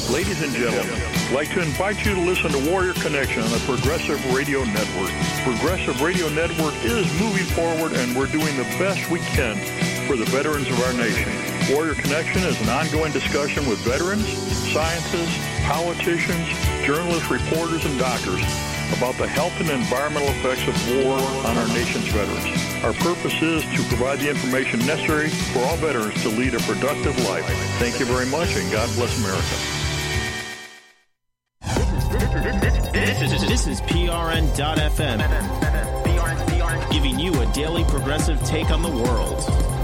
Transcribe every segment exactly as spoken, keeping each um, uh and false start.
Ladies and gentlemen, I'd like to invite you to listen to Warrior Connection on the Progressive Radio Network. Progressive Radio Network is moving forward, and we're doing the best we can for the veterans of our nation. Warrior Connection is an ongoing discussion with veterans, scientists, politicians, journalists, reporters, and doctors about the health and environmental effects of war on our nation's veterans. Our purpose is to provide the information necessary for all veterans to lead a productive life. Thank you very much, and God bless America. This is, this is P R N dot F M, giving you a daily progressive take on the world.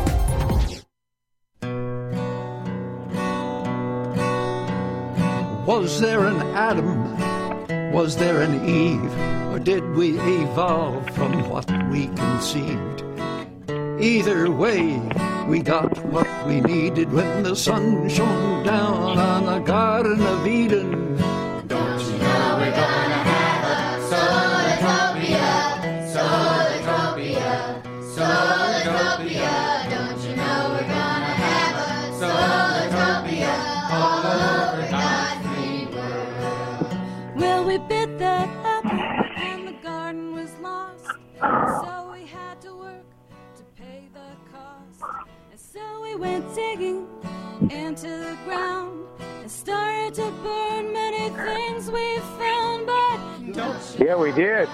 Was there an Adam? Was there an Eve? Or did we evolve from what we conceived? Either way, we got what we needed when the sun shone down on the Garden of Eden. Don't you know we're gonna have a Solartopia, Solartopia, Solartopia. Don't you know we're gonna have a Solartopia all over God's green world? Well, we bit that apple and the garden was lost, so we had to work to pay the cost. And so we went digging into the ground and started to burn many things we found, but don't you yeah, we did.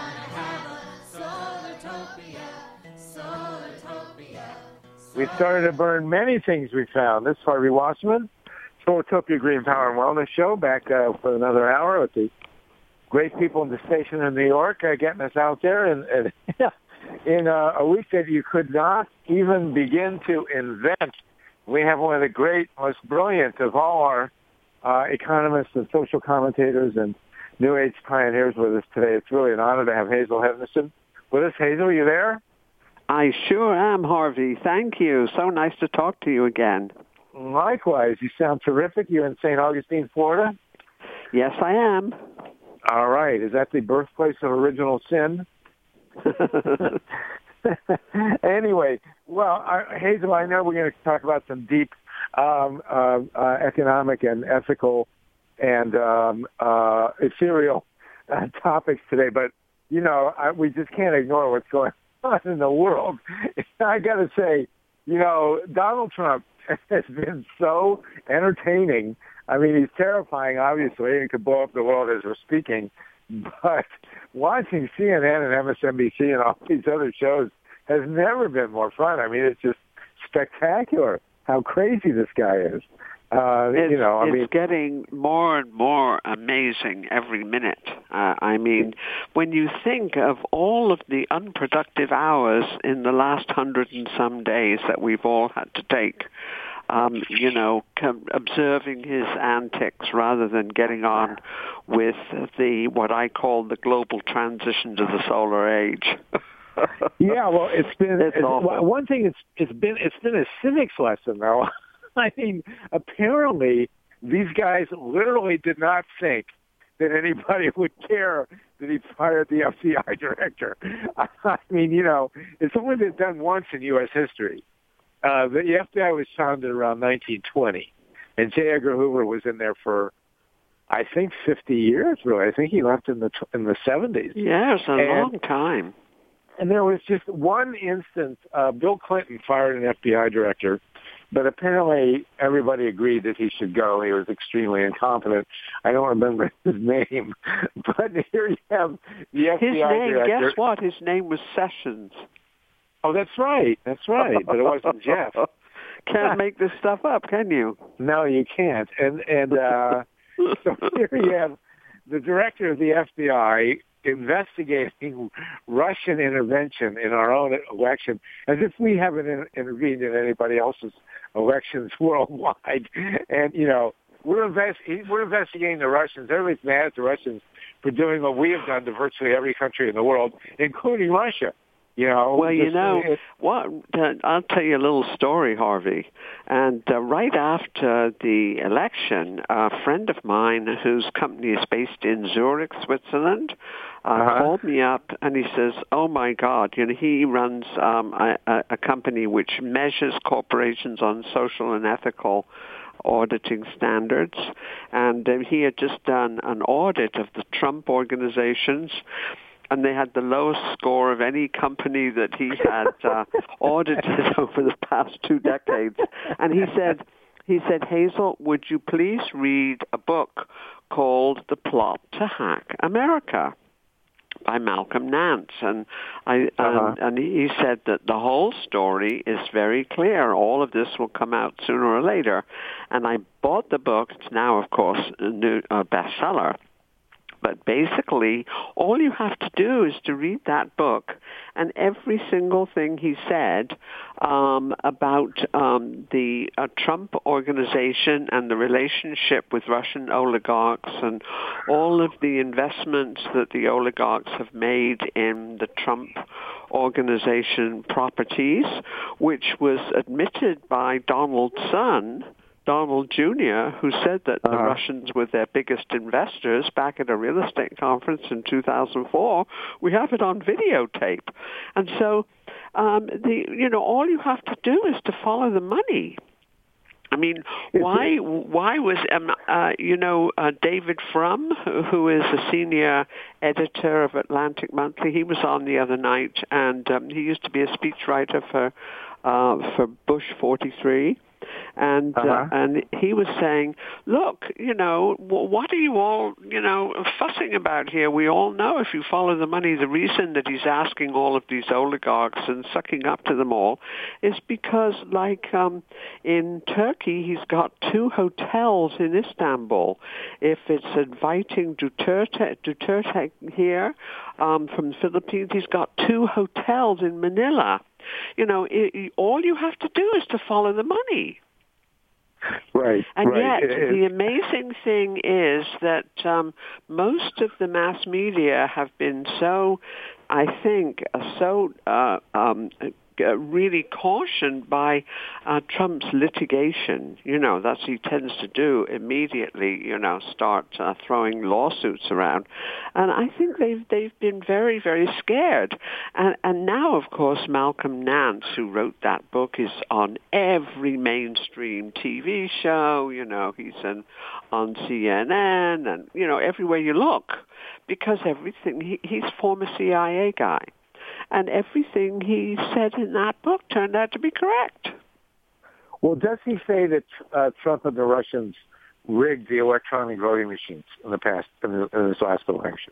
We started to burn many things we found. This is Harvey Wasserman, Solartopia Green Power and Wellness Show, back uh, for another hour with the great people in the station in New York uh, getting us out there and, and in uh, a week that you could not even begin to invent. We have one of the great, most brilliant of all our uh, economists and social commentators and New Age pioneers with us today. It's really an honor to have Hazel Henderson with us. Hazel, are you there? I sure am, Harvey. Thank you. So nice to talk to you again. Likewise. You sound terrific. You're in Saint Augustine, Florida? Yes, I am. All right. Is that the birthplace of original sin? Anyway, well, uh, Hazel, I know we're going to talk about some deep um, uh, uh, economic and ethical and um, uh, ethereal uh, topics today, but, you know, I, we just can't ignore what's going on in the world. I got to say, you know, Donald Trump has been so entertaining. I mean, he's terrifying, obviously. He could blow up the world as we're speaking. But watching C N N and M S N B C and all these other shows has never been more fun. I mean, it's just spectacular how crazy this guy is. Uh, it's, you know, I it's mean, getting more and more amazing every minute. Uh, I mean, when you think of all of the unproductive hours in the last hundred and some days that we've all had to take, um, you know, com- observing his antics rather than getting on with the what I call the global transition to the solar age. Yeah, well, it's been it's it's, one thing. It's it's been it's been a civics lesson, though. I mean, apparently these guys literally did not think that anybody would care that he fired the F B I director. I mean, you know, it's only been done once in U S history. Uh, the F B I was founded around nineteen twenty, and J. Edgar Hoover was in there for, I think, fifty years. Really, I think he left in the in the seventies. Yeah, it's a and, long time. And there was just one instance. Uh, Bill Clinton fired an F B I director, but apparently everybody agreed that he should go. He was extremely incompetent. I don't remember his name, but here you have the F B I his name, director. Guess what? His name was Sessions. Oh, that's right. That's right. But it wasn't Jeff. Can't make this stuff up, can you? No, you can't. And and uh, so here you have the director of the F B I investigating Russian intervention in our own election, as if we haven't in, intervened in anybody else's elections worldwide. And, you know, we're, invest, we're investigating the Russians. Everybody's mad at the Russians for doing what we have done to virtually every country in the world, including Russia. You know, well, you just, know, it, what? Uh, I'll tell you a little story, Harvey. And uh, right after the election, a friend of mine whose company is based in Zurich, Switzerland, uh, uh-huh. called me up and he says, "Oh my God!" You know, he runs um, a, a company which measures corporations on social and ethical auditing standards, and uh, he had just done an audit of the Trump organizations, and they had the lowest score of any company that he had uh, audited over the past two decades. And he said, he said, "Hazel, would you please read a book called The Plot to Hack America by Malcolm Nance?" And I uh-huh. and, and he said that the whole story is very clear. All of this will come out sooner or later. And I bought the book. It's now, of course, a new uh, bestseller. But basically, all you have to do is to read that book, and every single thing he said um, about um, the uh, Trump organization and the relationship with Russian oligarchs and all of the investments that the oligarchs have made in the Trump organization properties, which was admitted by Donald's son, Donald Junior, who said that uh-huh. the Russians were their biggest investors back at a real estate conference in two thousand four. We have it on videotape. And so, um, the you know, all you have to do is to follow the money. I mean, why why was, um, uh, you know, uh, David Frum, who is a senior editor of Atlantic Monthly, he was on the other night, and um, he used to be a speechwriter for uh, for Bush forty-three. And uh, uh-huh. and he was saying, look, you know, what are you all, you know, fussing about here? We all know if you follow the money, the reason that he's asking all of these oligarchs and sucking up to them all is because, like um, in Turkey, he's got two hotels in Istanbul. If it's inviting Duterte, Duterte here um, from the Philippines, he's got two hotels in Manila. You know, it, it, all you have to do is to follow the money. Right. And right. yet, it, the amazing thing is that um, most of the mass media have been so, I think, uh, so uh, um, uh, really cautioned by uh, Trump's litigation. You know, that's what he tends to do immediately, you know, start uh, throwing lawsuits around. And I think they've they've been very, very scared. And, and now, of course, Malcolm Nance, who wrote that book, is on every mainstream T V show. You know, he's in, on C N N and, you know, everywhere you look, because everything, he, he's a former C I A guy. And everything he said in that book turned out to be correct. Well, does he say that uh, Trump and the Russians rigged the electronic voting machines in the past, in, the, in this last election?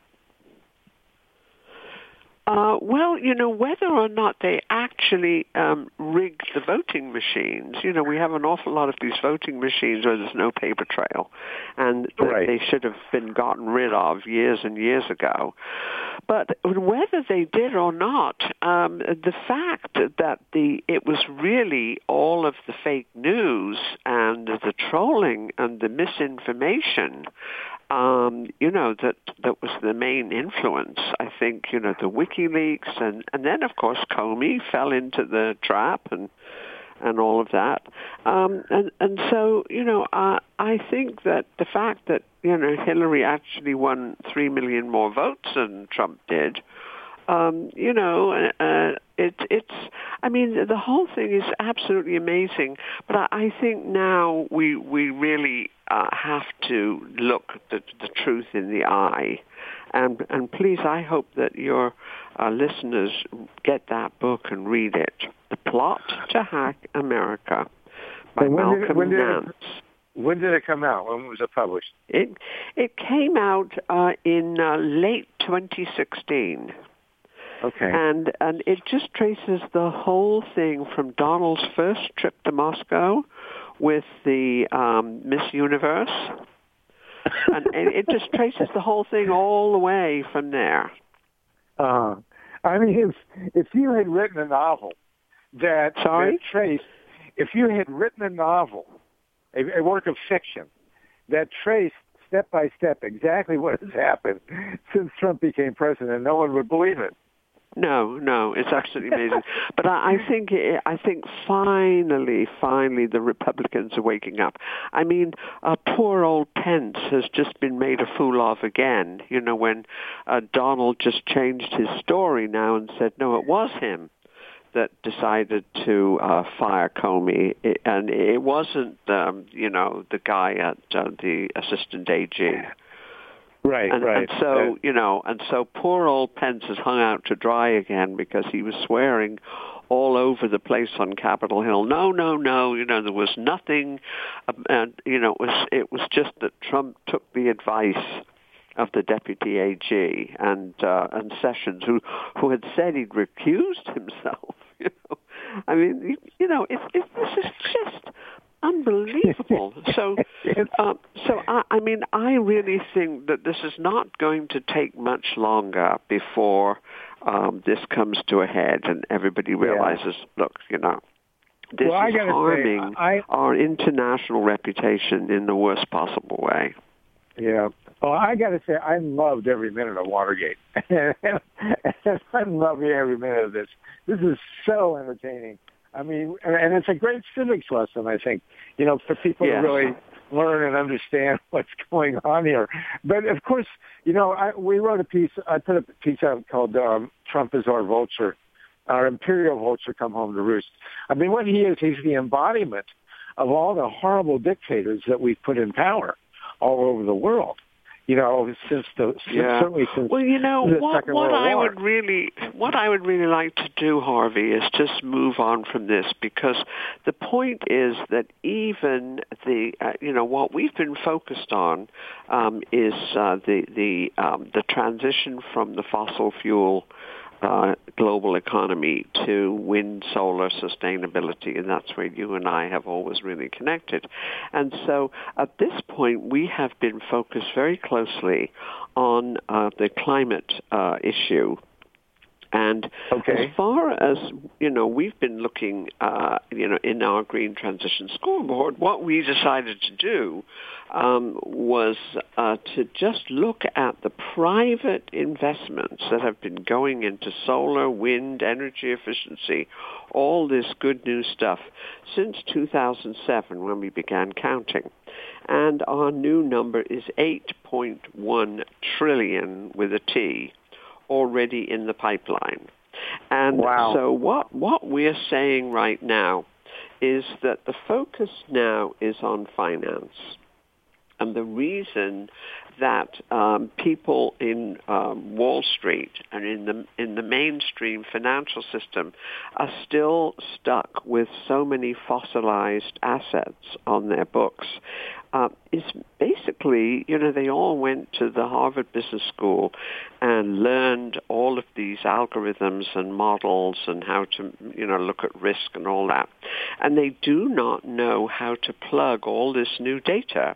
Uh, well, you know, whether or not they actually um, rigged the voting machines, you know, we have an awful lot of these voting machines where there's no paper trail, and right. they should have been gotten rid of years and years ago. But whether they did or not, um, the fact that the it was really all of the fake news and the trolling and the misinformation, Um, you know, that that was the main influence. I think, you know, the WikiLeaks, and, and then, of course, Comey fell into the trap and and all of that. Um, and, and so, you know, uh, I think that the fact that, you know, Hillary actually won three million more votes than Trump did, um, you know, uh, it, it's, I mean, the whole thing is absolutely amazing. But I, I think now we, we really uh, have to look the, the truth in the eye. And, and please, I hope that your uh, listeners get that book and read it. The Plot to Hack America by Malcolm Nance. When did it come out? When was it published? It, it came out uh, in uh, late twenty sixteen. Okay. And and it just traces the whole thing from Donald's first trip to Moscow with the um, Miss Universe. And, and it just traces the whole thing all the way from there. Uh, I mean, if, if you had written a novel that, Sorry? that traced, if you had written a novel, a, a work of fiction, that traced step by step exactly what has happened since Trump became president, no one would believe it. No, no, it's absolutely amazing. But I, I think I think finally, finally, the Republicans are waking up. I mean, uh, poor old Pence has just been made a fool of again. You know, when uh, Donald just changed his story now and said, no, it was him that decided to uh, fire Comey, it, and it wasn't, um, you know, the guy at uh, the assistant A G. Right, and, right. And so, uh, you know, and so poor old Pence is hung out to dry again because he was swearing all over the place on Capitol Hill. No, no, no. You know, there was nothing. Uh, and you know, it was it was just that Trump took the advice of the deputy A G and uh, and Sessions, who who had said he'd recused himself. You know, I mean, you, you know, if if this is just unbelievable. So, uh, so I, I mean, I really think that this is not going to take much longer before um, this comes to a head and everybody realizes, yeah. look, you know, this well, is harming say, I, our international reputation in the worst possible way. Yeah. Well, I got to say, I loved every minute of Watergate. I'm loving every minute of this. This is so entertaining. I mean, and it's a great civics lesson, I think, you know, for people yes. to really learn and understand what's going on here. But, of course, you know, I, we wrote a piece, I put a piece out called um, Trump is Our Vulture, Our Imperial Vulture Come Home to Roost. I mean, what he is, he's the embodiment of all the horrible dictators that we've put in power all over the world. You know, since the yeah. certainly since well, you know the what Second what World I War. would really what I would really like to do, Harvey, is just move on from this, because the point is that even the uh, you know what we've been focused on um, is uh, the the um, the transition from the fossil fuel Uh, global economy to wind, solar, sustainability, and that's where you and I have always really connected. And so at this point, we have been focused very closely on uh, the climate uh, issue. And okay. as far as, you know, we've been looking, uh, you know, in our Green Transition Scoreboard, what we decided to do um, was uh, to just look at the private investments that have been going into solar, wind, energy efficiency, all this good new stuff since two thousand seven when we began counting. And our new number is eight point one trillion with a T. Already in the pipeline. And wow. so what what we're saying right now is that the focus now is on finance. And the reason that um, people in um, Wall Street and in the in the mainstream financial system are still stuck with so many fossilized assets on their books uh, is basically, you know, they all went to the Harvard Business School and learned all of these algorithms and models and how to, you know, look at risk and all that. And they do not know how to plug all this new data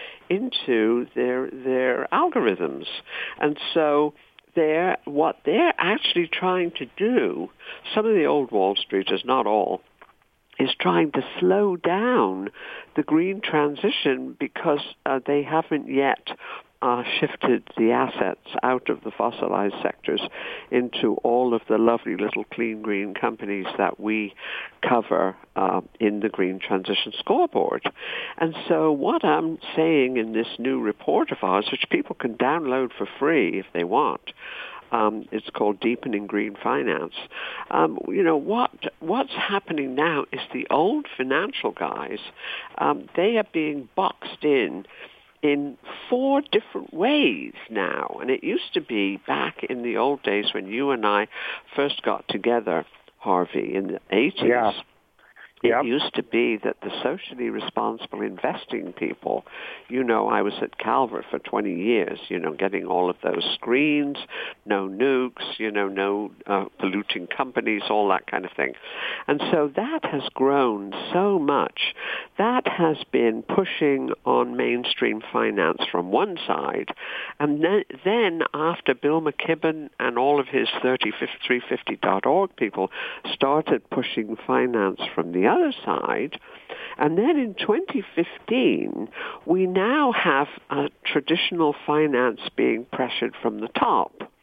into their their algorithms. And so they're what they're actually trying to do, some of the old Wall Streeters, not all, is trying to slow down the green transition because uh, they haven't yet uh, shifted the assets out of the fossilized sectors into all of the lovely little clean green companies that we cover uh, in the Green Transition Scoreboard. And so what I'm saying in this new report of ours, which people can download for free if they want, Um, it's called Deepening Green Finance. Um, you know, what what's happening now is the old financial guys, um, they are being boxed in in four different ways now. And it used to be back in the old days when you and I first got together, Harvey, in the eighties. Yeah. It yep. used to be that the socially responsible investing people, you know, I was at Calvert for twenty years, you know, getting all of those screens, no nukes, you know, no uh, polluting companies, all that kind of thing. And so that has grown so much. That has been pushing on mainstream finance from one side. And then, then after Bill McKibben and all of his thirty-three fifty dot org people started pushing finance from the other side, and then in twenty fifteen, we now have uh, traditional finance being pressured from the top.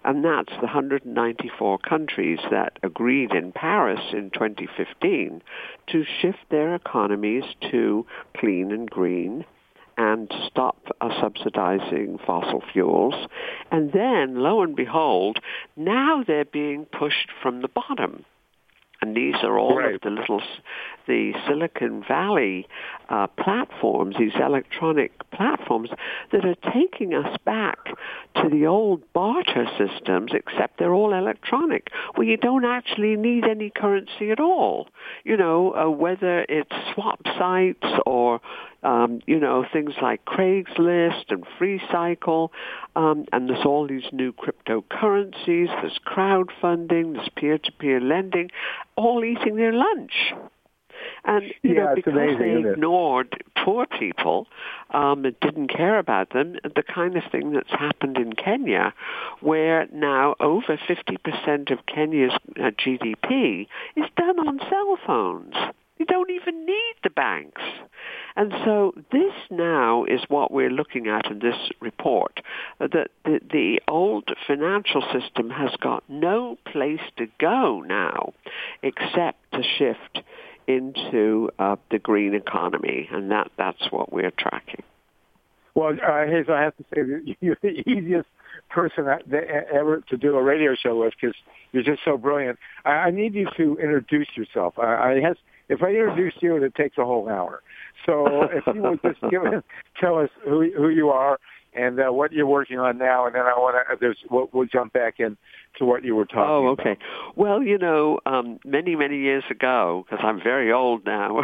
And that's the one hundred ninety-four countries that agreed in Paris in twenty fifteen to shift their economies to clean and green and stop uh, subsidizing fossil fuels. And then, lo and behold, now they're being pushed from the bottom. And these are all right. of the little, the Silicon Valley uh, platforms, these electronic platforms that are taking us back to the old barter systems, except they're all electronic, where you don't actually need any currency at all. You know, uh, whether it's swap sites or Um, you know, things like Craigslist and FreeCycle, um, and there's all these new cryptocurrencies, there's crowdfunding, there's peer-to-peer lending, all eating their lunch. And, you yeah, know, because amazing, they ignored poor people um, and didn't care about them, the kind of thing that's happened in Kenya, where now over fifty percent of Kenya's uh, G D P is done on cell phones. You don't even need the banks. And so this now is what we're looking at in this report, that the, the old financial system has got no place to go now except to shift into uh, the green economy, and that, that's what we're tracking. Well, uh, Hazel, I have to say that you're the easiest person that, that ever to do a radio show with because you're just so brilliant. I, I need you to introduce yourself. I, I has, if I introduce you, it takes a whole hour. So if you would just give us, tell us who who you are and uh, what you're working on now, and then I want to. There's we'll, we'll jump back in to what you were talking Oh, okay. about. Well, you know, um, many, many years ago, because I'm very old now,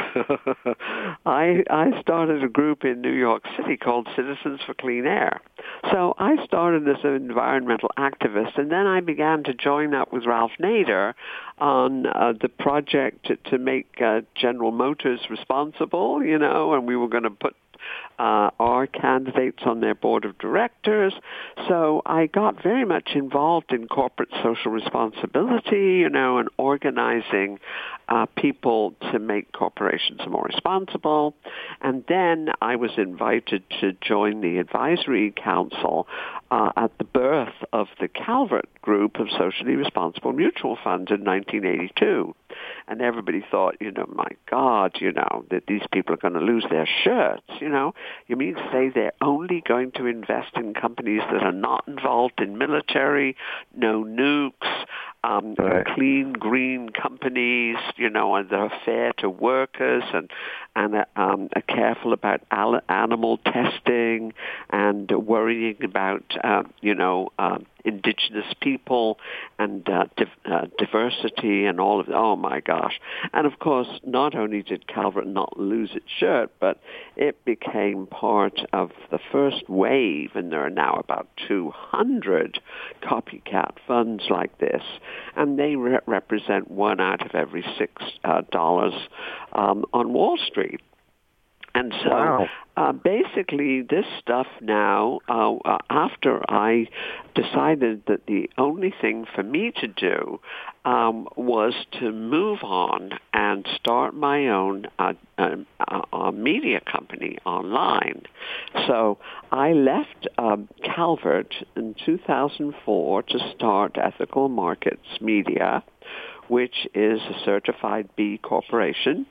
I I started a group in New York City called Citizens for Clean Air. So I started as an environmental activist, and then I began to join up with Ralph Nader on uh, the project to, to make uh, General Motors responsible, you know, and we were going to put Uh, our candidates on their board of directors. So I got very much involved in corporate social responsibility, you know, and organizing uh, people to make corporations more responsible. And then I was invited to join the advisory council uh, at the birth of the Calvert Group of Socially Responsible Mutual Funds in nineteen eighty-two. And everybody thought, you know, my God, you know, that these people are going to lose their shirts, you know. You mean to say they're only going to invest in companies that are not involved in military, no nukes, um, right. clean, green companies, you know, and that are fair to workers and, and uh, um, are careful about al- animal testing and worrying about, uh, you know, um, indigenous people and uh, div- uh, diversity and all of that. Oh, my gosh. And, of course, not only did Calvert not lose its shirt, but it became part of the first wave, and there are now about two hundred copycat funds like this, and they re- represent one out of every six uh, dollars um, on Wall Street. And so wow. uh, basically this stuff now, uh, uh, after I decided that the only thing for me to do um, was to move on and start my own uh, uh, uh, media company online. So I left um, Calvert in two thousand four to start Ethical Markets Media, which is a certified B corporation.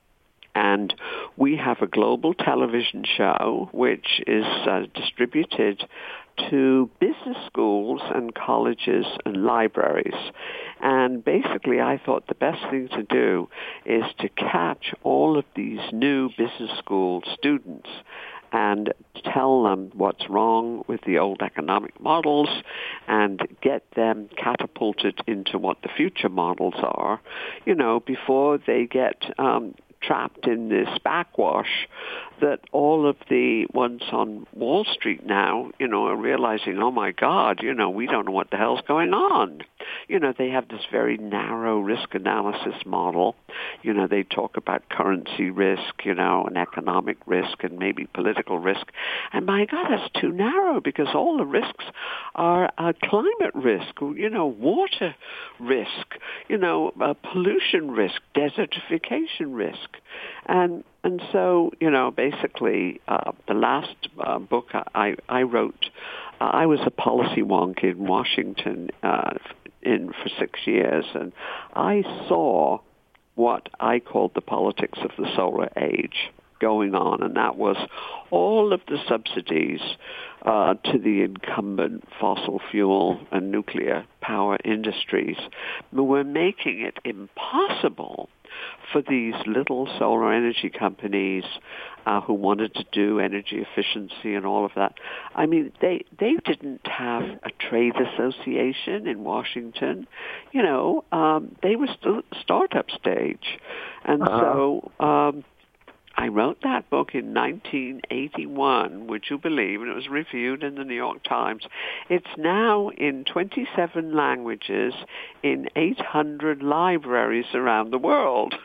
And we have a global television show which is uh, distributed to business schools and colleges and libraries. And basically I thought the best thing to do is to catch all of these new business school students and tell them what's wrong with the old economic models and get them catapulted into what the future models are, you know, before they get um, trapped in this backwash that all of the ones on Wall Street now, you know, are realizing, oh, my God, you know, we don't know what the hell's going on. You know, they have this very narrow risk analysis model. You know, they talk about currency risk, you know, and economic risk and maybe political risk. And, my God, that's too narrow because all the risks are uh, climate risk, you know, water risk, you know, uh, pollution risk, desertification risk. And and so, you know, basically, uh, the last uh, book I, I wrote I was a policy wonk in Washington uh, in for six years, and I saw what I called the politics of the solar age going on, and that was all of the subsidies uh, to the incumbent fossil fuel and nuclear power industries were making it impossible for these little solar energy companies uh, who wanted to do energy efficiency and all of that. I mean, they they didn't have a trade association in Washington. You know, um, they were still at the startup stage. And uh-huh. so um, I wrote that book in nineteen eighty-one, would you believe, and it was reviewed in the New York Times. It's now in twenty-seven languages in eight hundred libraries around the world.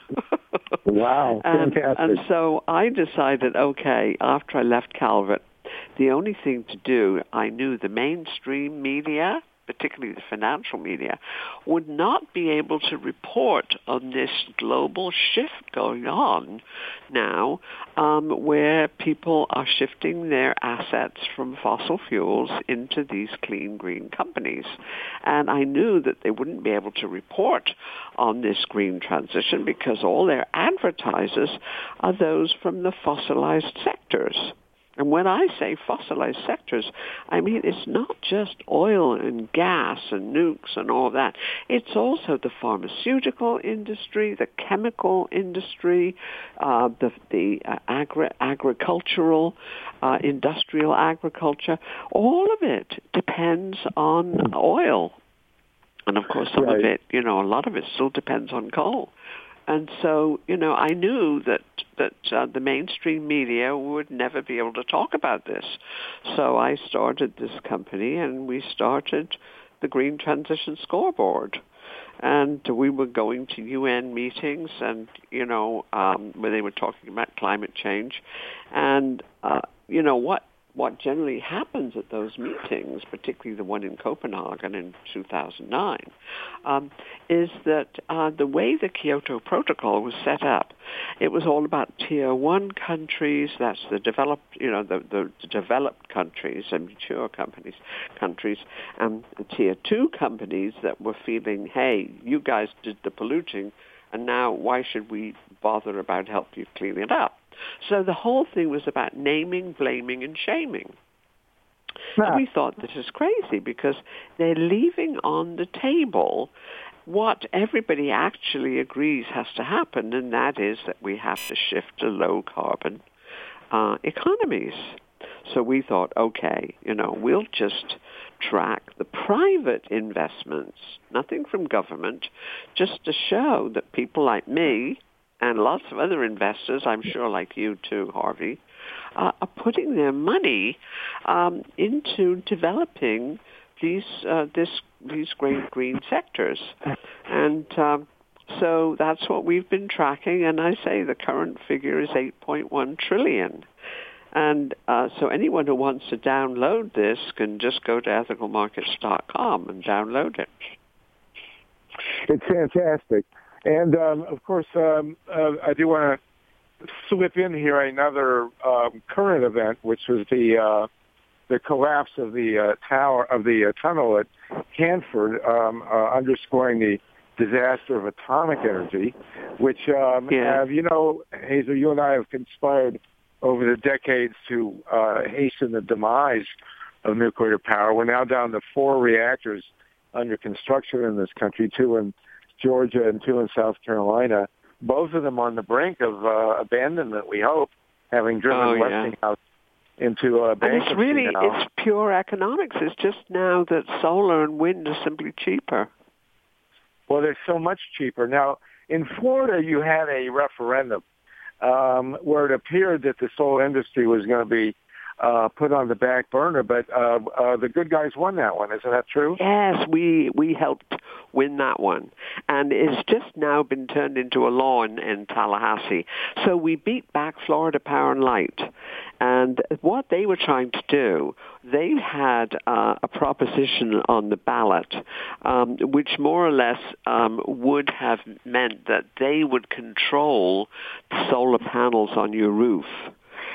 Wow, and, fantastic. and so I decided, okay, after I left Calvert, the only thing to do, I knew the mainstream media, particularly the financial media, would not be able to report on this global shift going on now, um, where people are shifting their assets from fossil fuels into these clean green companies. And I knew that they wouldn't be able to report on this green transition because all their advertisers are those from the fossilized sectors. And when I say fossilized sectors, I mean it's not just oil and gas and nukes and all that. It's also the pharmaceutical industry, the chemical industry, uh, the, the uh, agri- agricultural, uh, industrial agriculture. All of it depends on oil. And, of course, some right. of it, you know, a lot of it still depends on coal. And so, you know, I knew that that uh, the mainstream media would never be able to talk about this. So I started this company, and we started the Green Transition Scoreboard. And we were going to U N meetings, and, you know, um, where they were talking about climate change. And, uh, you know, what what generally happens at those meetings, particularly the one in Copenhagen in two thousand nine, um, is that uh, the way the Kyoto Protocol was set up, it was all about tier one countries, that's the developed, you know, the, the, the developed countries and mature companies, countries, and the tier two companies that were feeling, hey, you guys did the polluting, and now why should we bother about help you clean it up? So the whole thing was about naming, blaming, and shaming. Yeah. And we thought, this is crazy because they're leaving on the table what everybody actually agrees has to happen, and that is that we have to shift to low-carbon uh, economies. So we thought, okay, you know, we'll just track the private investments, nothing from government, just to show that people like me and lots of other investors, I'm sure like you too, Harvey, uh, are putting their money um, into developing these uh, this these great green sectors. And um, so that's what we've been tracking, and I say the current figure is eight point one trillion. And uh, so anyone who wants to download this can just go to ethical markets dot com and download it. It's fantastic. And, um, of course, um, uh, I do want to slip in here another um, current event, which was the uh, the collapse of the uh, tower of the uh, tunnel at Hanford, um, uh, underscoring the disaster of atomic energy, which, um, yeah. have, you know, Hazel, you and I have conspired over the decades to uh, hasten the demise of nuclear power. We're now down to four reactors under construction in this country, two in Georgia and two in South Carolina, both of them on the brink of uh, abandonment, we hope, having driven oh, Westinghouse yeah. into uh, bankruptcy. And it's really, now. it's pure economics. It's just now that solar and wind are simply cheaper. Well, they're so much cheaper. Now, in Florida, you had a referendum um, where it appeared that the solar industry was going to be Uh, put on the back burner, but uh, uh, the good guys won that one. Isn't that true? Yes, we we helped win that one, and it's just now been turned into a law in, in Tallahassee. So we beat back Florida Power and Light, and what they were trying to do, they had uh, a proposition on the ballot, um, which more or less um, would have meant that they would control the solar panels on your roof.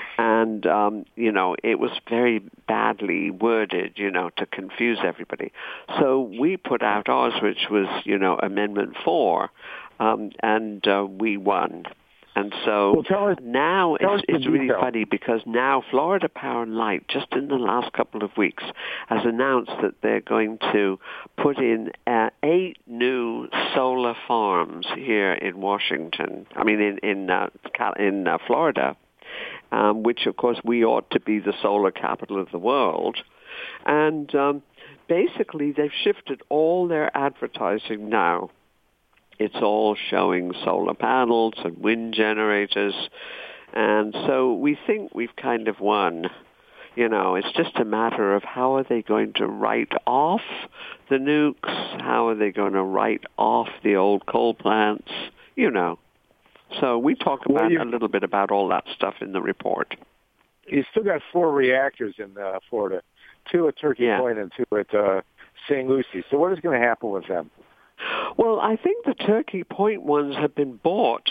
And, um, you know, it was very badly worded, you know, to confuse everybody. So we put out ours, which was, you know, Amendment four, um, and uh, we won. And so well, tell us, now tell it's, us it's really detail. funny because now Florida Power and Light, just in the last couple of weeks, has announced that they're going to put in uh, eight new solar farms here in Washington. I mean, in in uh, in uh, Florida, um, which of course we ought to be the solar capital of the world, and um, basically they've shifted all their advertising now. It's all showing solar panels and wind generators. And so we think we've kind of won. You know, it's just a matter of how are they going to write off the nukes? How are they going to write off the old coal plants? You know. So we talk about well, you, a little bit about all that stuff in the report. You still got four reactors in uh, Florida, two at Turkey yeah. Point and two at uh, Saint Lucie. So what is going to happen with them? Well, I think the Turkey Point ones have been bought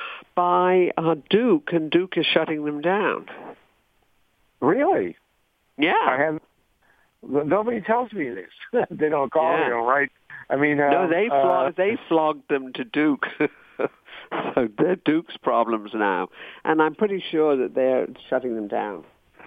by uh, Duke, and Duke is shutting them down. Really? Yeah. I have. Nobody tells me this. They don't call yeah. me, all right? I mean, uh, no, they flog, uh, they flogged them to Duke. So they're Duke's problems now, and I'm pretty sure that they're shutting them down.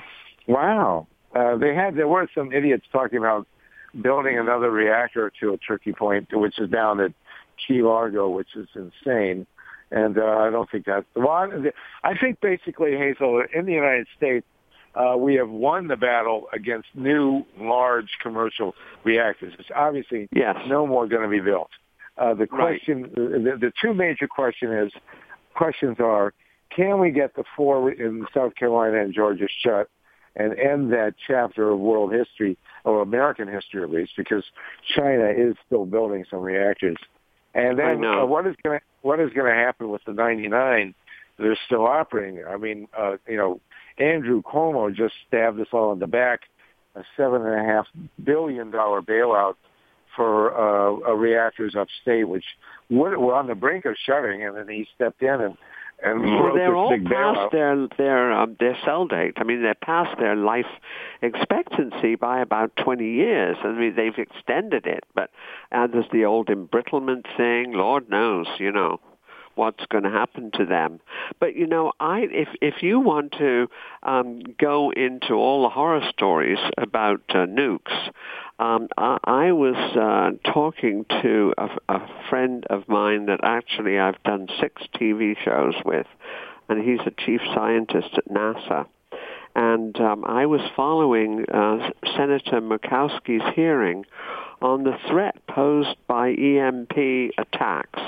Wow. Uh, they had. There were some idiots talking about building another reactor to a Turkey Point, which is down at Key Largo, which is insane. And uh, I don't think that's the one. I think basically, Hazel, in the United States, uh, we have won the battle against new, large commercial reactors. It's obviously yes. no more going to be built. Uh, the question, right. the, the two major question is, questions are, can we get the four in South Carolina and Georgia shut and end that chapter of world history, or American history at least, because China is still building some reactors. And then uh, what is going to what is going to happen with the ninety-nine that are still operating? I mean, uh, you know, Andrew Cuomo just stabbed us all in the back, a seven and a half billion dollar bailout for uh, uh, reactors upstate, which were on the brink of shutting, and then he stepped in and. And well, they're all past bailout. their their um, their sell date. I mean, they're past their life expectancy by about twenty years. I mean, they've extended it, but uh, there's the old embrittlement thing. Lord knows, you know, what's going to happen to them. But you know, I if if you want to um, go into all the horror stories about uh, nukes. Um, I, I was uh, talking to a, a friend of mine that actually I've done six T V shows with, and he's a chief scientist at NASA. And um, I was following uh, Senator Murkowski's hearing on the threat posed by E M P attacks.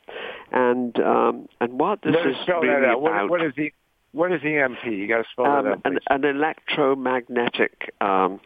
And um, and what this is really about... What, what, is the, what is E M P? You got to spell um, that out, an, an electromagnetic... Um,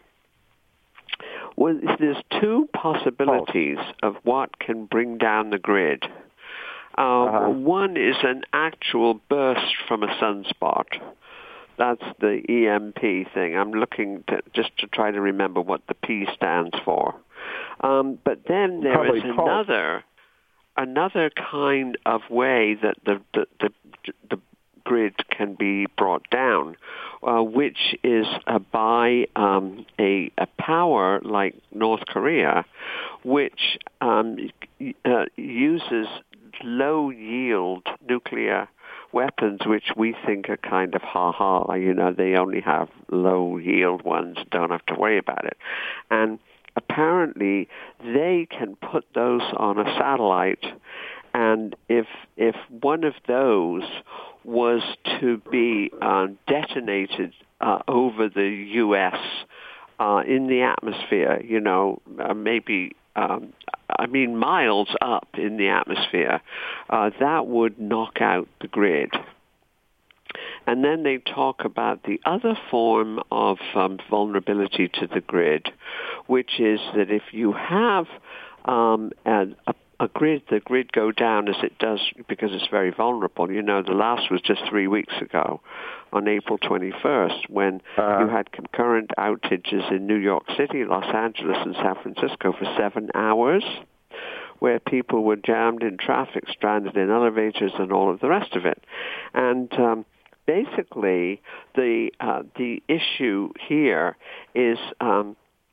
Well, there's two possibilities of what can bring down the grid. Uh, uh-huh. One is an actual burst from a sunspot. That's the E M P thing. I'm looking to, just to try to remember what the P stands for. Um, but then there Probably is another another kind of way that the the the, the grid can be brought down, uh, which is uh, by um, a, a power like North Korea, which um, uh, uses low-yield nuclear weapons, which we think are kind of ha-ha. You know, they only have low-yield ones, don't have to worry about it. And apparently they can put those on a satellite, and if if one of those was to be uh, detonated uh, over the U S uh, in the atmosphere, you know, uh, maybe, um, I mean, miles up in the atmosphere, uh, that would knock out the grid. And then they talk about the other form of um, vulnerability to the grid, which is that if you have um, a, a a grid, the grid go down as it does because it's very vulnerable. You know, the last was just three weeks ago on April twenty-first when uh, you had concurrent outages in New York City, Los Angeles, and San Francisco for seven hours, where people were jammed in traffic, stranded in elevators, and all of the rest of it. And um, basically the uh, the issue here is um,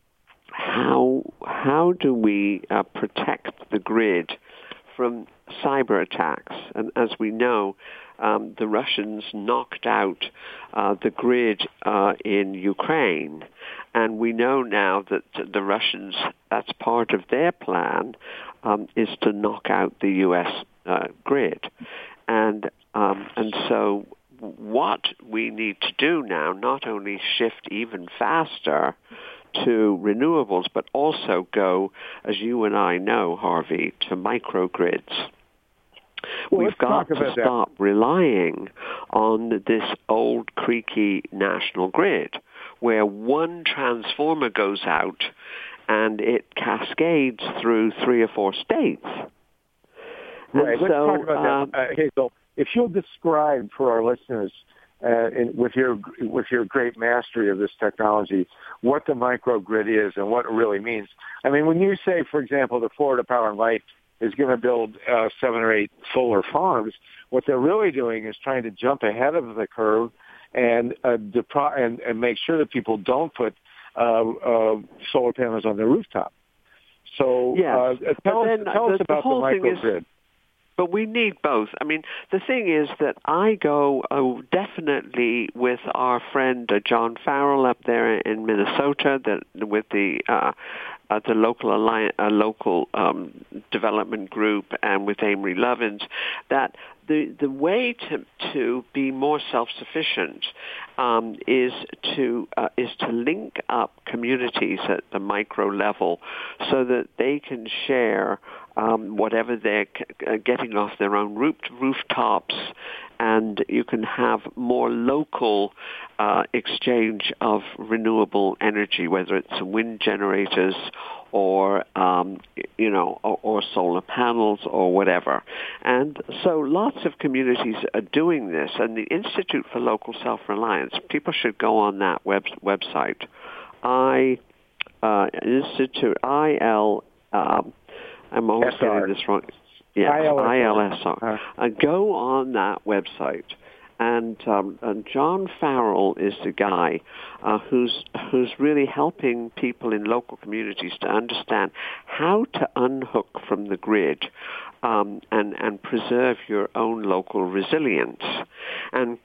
how how do we uh, protect the grid from cyber attacks? And as we know, um, the Russians knocked out uh, the grid uh, in Ukraine, and we know now that the Russians, that's part of their plan, um, is to knock out the U S uh, grid. And um, and so what we need to do now, not only shift even faster to renewables, but also go, as you and I know, Harvey, to microgrids. Well, We've got to stop that. relying on this old, creaky national grid, where one transformer goes out and it cascades through three or four states. Right. And Let's so, talk about uh, that, uh, Hazel. If you'll describe for our listeners, uh, in, with your with your great mastery of this technology, what the microgrid is and what it really means. I mean, when you say, for example, the Florida Power and Light is going to build uh, seven or eight solar farms, what they're really doing is trying to jump ahead of the curve and uh, depri- and, and make sure that people don't put uh, uh, solar panels on their rooftop. So yes. uh, tell, us, tell the, us about the, the microgrid. But we need both. I mean, the thing is that I go oh, definitely with our friend uh, John Farrell up there in Minnesota, that with the uh, uh, the local alliance, uh, local um, development group, and with Amory Lovins, that the the way to to be more self-sufficient um, is to uh, is to link up communities at the micro level, so that they can share um, whatever they're c- getting off their own roof, rooftops, and you can have more local uh, exchange of renewable energy, whether it's wind generators or, um, you know, or, or solar panels or whatever. And so lots of communities are doing this, and the Institute for Local Self-Reliance, people should go on that web, website. I, uh, Institute, I L, um, I'm always S R. getting this wrong. Yeah, I L S R. Uh, go on that website. And, um, and John Farrell is the guy uh, who's who's really helping people in local communities to understand how to unhook from the grid um, and and preserve your own local resilience. And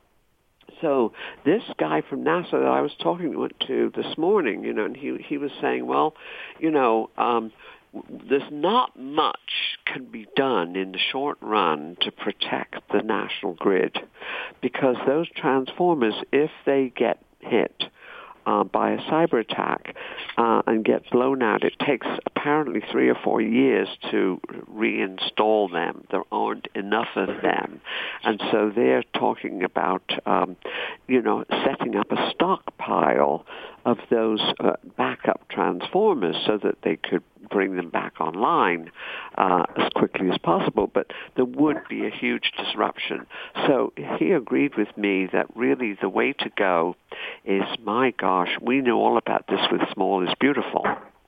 so this guy from NASA that I was talking to this morning, you know, and he he was saying, well, you know. Um, There's not much can be done in the short run to protect the national grid, because those transformers, if they get hit uh, by a cyber attack uh, and get blown out, it takes apparently three or four years to reinstall them. There aren't enough of them. And so they're talking about, um, you know, setting up a stockpile of those uh, backup transformers so that they could bring them back online uh, as quickly as possible. But there would be a huge disruption. So he agreed with me that really the way to go is, my gosh, we knew all about this with Small is Beautiful,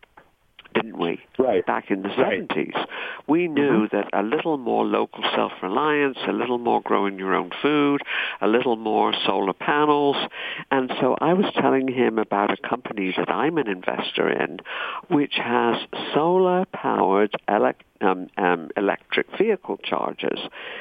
didn't we? Right. Back in the right. seventies. We knew mm-hmm. that a little more local self-reliance, a little more growing your own food, a little more solar panels. And so I was telling him about a company that I'm an investor in, which has solar-powered elect- um, um, electric vehicle chargers.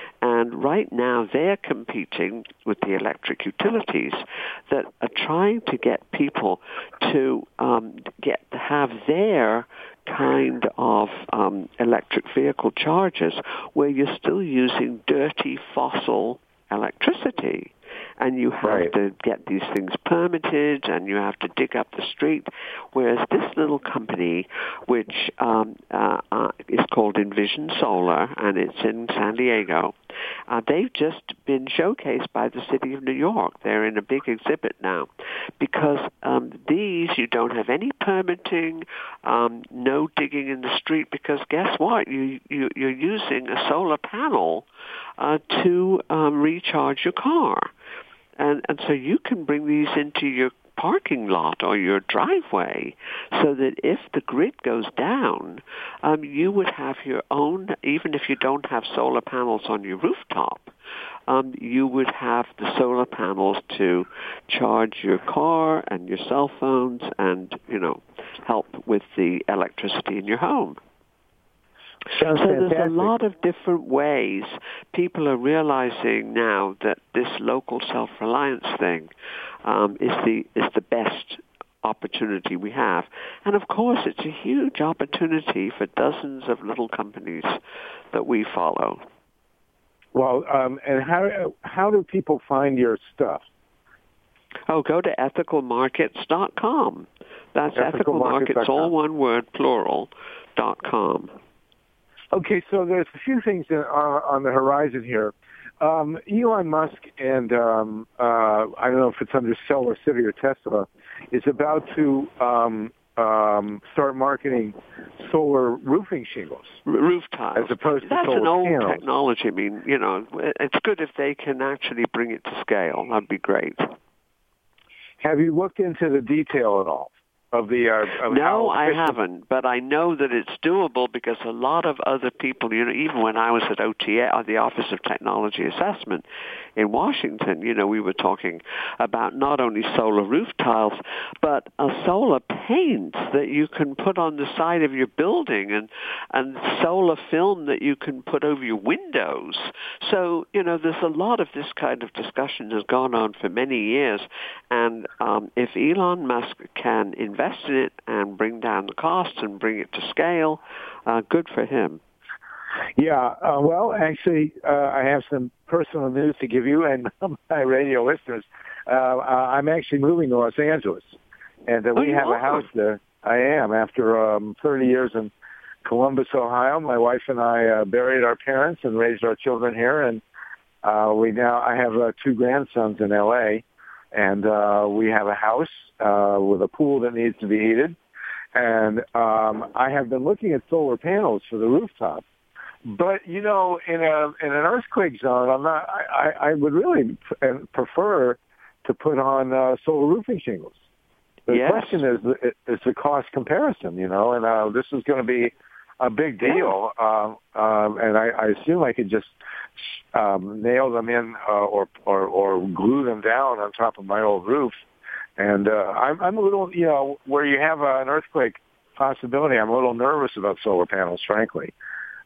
And right now they're competing with the electric utilities that are trying to get people to um, get have their kind of um, electric vehicle chargers where you're still using dirty fossil electricity. And you have right. to get these things permitted, and you have to dig up the street. Whereas this little company, which um, uh, uh, is called Envision Solar, and it's in San Diego, uh, they've just been showcased by the city of New York. They're in a big exhibit now, because um, these, you don't have any permitting, um, no digging in the street, because guess what? You, you, you're using a solar panel uh, to um, recharge your car. And, and so you can bring these into your parking lot or your driveway, so that if the grid goes down, um, you would have your own, even if you don't have solar panels on your rooftop, um, you would have the solar panels to charge your car and your cell phones and, you know, help with the electricity in your home. Sounds so there's fantastic. a lot of different ways. People are realizing now that this local self-reliance thing um, is the is the best opportunity we have. And of course, it's a huge opportunity for dozens of little companies that we follow. Well, um, and how how do people find your stuff? Oh, go to ethical markets dot com. That's ethical markets, all one word, plural, dot com. Okay, so there's a few things that are on the horizon here. Um, Elon Musk and um, uh, I don't know if it's under Solar City or Tesla, is about to um, um, start marketing solar roofing shingles, R- roof tiles, as opposed to That's solar an old panels. technology. I mean, you know, it's good if they can actually bring it to scale. That'd be great. Have you looked into the detail at all of the? Uh, of no, how I efficient- haven't, but I know that it's doable because a lot of other people, you know, even when I was at O T A, the Office of Technology Assessment in Washington, you know, we were talking about not only solar roof tiles, but a solar paint that you can put on the side of your building and, and solar film that you can put over your windows. So, you know, there's a lot of this kind of discussion has gone on for many years. And um, if Elon Musk can invest in it and bring down the costs and bring it to scale, uh, good for him. Yeah, uh, well, actually, uh, I have some personal news to give you and my radio listeners. Uh, uh, I'm actually moving to Los Angeles, and uh, Oh, we you have are? a house there. I am. After um, thirty years in Columbus, Ohio, my wife and I uh, buried our parents and raised our children here, and uh, we now I have uh, two grandsons in L A, and uh, we have a house uh, with a pool that needs to be heated, and um, I have been looking at solar panels for the rooftop. But you know, in a in an earthquake zone, I'm not. I, I, I would really prefer to put on uh, solar roofing shingles. The Yes. question is is the cost comparison. You know, and uh, this is going to be a big deal. Um, um, and I, I assume I could just um, nail them in uh, or, or or glue them down on top of my old roof. And uh, I'm, I'm a little, you know, where you have uh, an earthquake possibility, I'm a little nervous about solar panels, frankly.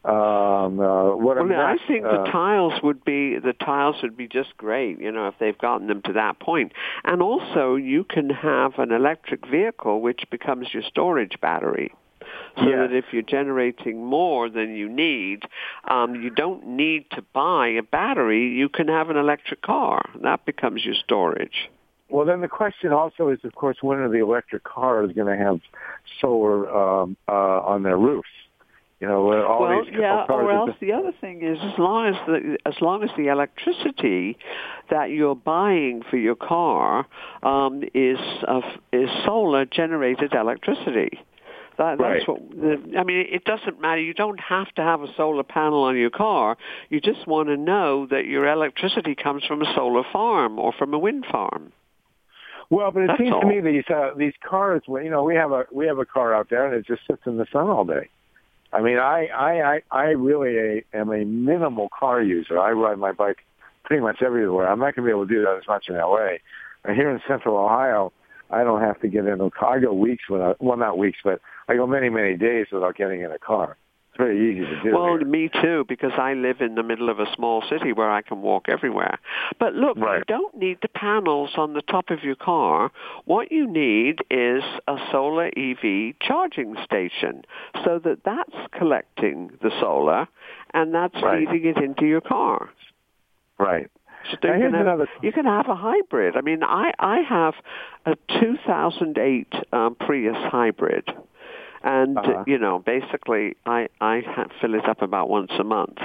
Um, uh, what Well, I'm I not, think uh, the tiles would be the tiles would be just great, you know, if they've gotten them to that point. And also, you can have an electric vehicle which becomes your storage battery, so Yes. that if you're generating more than you need, um, you don't need to buy a battery. You can have an electric car. That becomes your storage. Well, then the question also is, of course, when are the electric cars going to have solar um, uh, on their roofs? You know, all well, these yeah, cars or are else the other thing is, as long as the as long as the electricity that you're buying for your car um, is uh, is solar generated electricity. That, that's Right. what the, I mean. It doesn't matter. You don't have to have a solar panel on your car. You just want to know that your electricity comes from a solar farm or from a wind farm. Well, but it That's seems all. to me these uh, these cars, well, you know, we have a we have a car out there and it just sits in the sun all day. I mean, I I I, I really a, am a minimal car user. I ride my bike pretty much everywhere. I'm not going to be able to do that as much in L A. And here in Central Ohio, I don't have to get in a car. I go weeks without, well, not weeks, but I go many many days without getting in a car. It's very easy to do. Well, here. me too, because I live in the middle of a small city where I can walk everywhere. But look, Right. you don't need the panels on the top of your car. What you need is a solar E V charging station, so that that's collecting the solar and that's Right. feeding it into your car. Right. So Now, you, here's can have, another- you can have a hybrid. I mean, I, I have a two thousand eight um, Prius hybrid. And, Uh-huh. you know, basically, I, I ha- fill it up about once a month.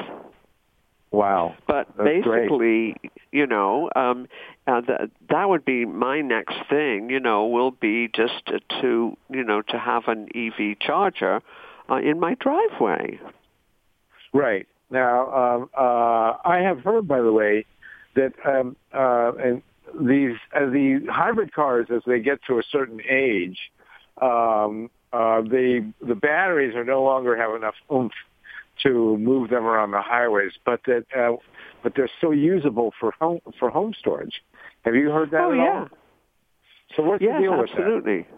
Wow. But That's basically, you know, um, uh, th- that would be my next thing, you know, will be just to, you know, to have an E V charger uh, in my driveway. Right. Now, um, uh, I have heard, by the way, that um, uh, and these uh, the hybrid cars, as they get to a certain age, um, uh, the the batteries are no longer have enough oomph to move them around the highways, but that uh, but they're still usable for home for home storage. Have you heard that oh, at yeah. all? So what's yes, the deal with absolutely. that?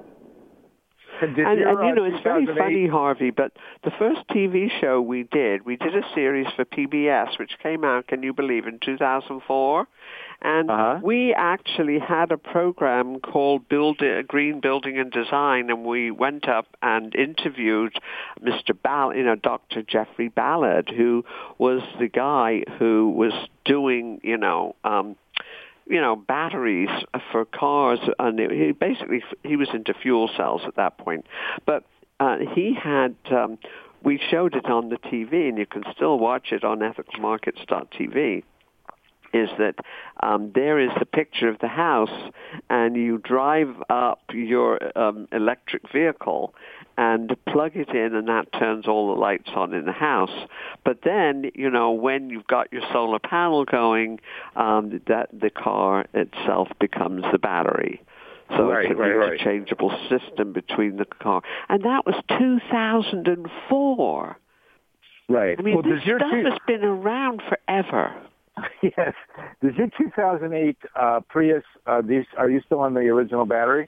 And, And, your, and, you uh, know, it's very two thousand eight funny, Harvey, but the first T V show we did, we did a series for P B S, which came out, can you believe, in two thousand four. And Uh-huh. we actually had a program called Build Green Building and Design, and we went up and interviewed Mister Ball, you know, Doctor Jeffrey Ballard, who was the guy who was doing, you know, um, you know, batteries for cars, and he basically, he was into fuel cells at that point. But uh, he had, um, we showed it on the T V, and you can still watch it on ethical markets dot t v, is that um, there is the picture of the house, and you drive up your um, electric vehicle and plug it in, and that turns all the lights on in the house. But then, you know, when you've got your solar panel going, um, that the car itself becomes the battery. So Right, it's an right, right. interchangeable system between the car. And that was two thousand four. Right. I mean, well, this does your stuff two- has been around forever. Yes. Does your two thousand eight uh, Prius, uh, these, are you still on the original battery?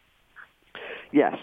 Yes.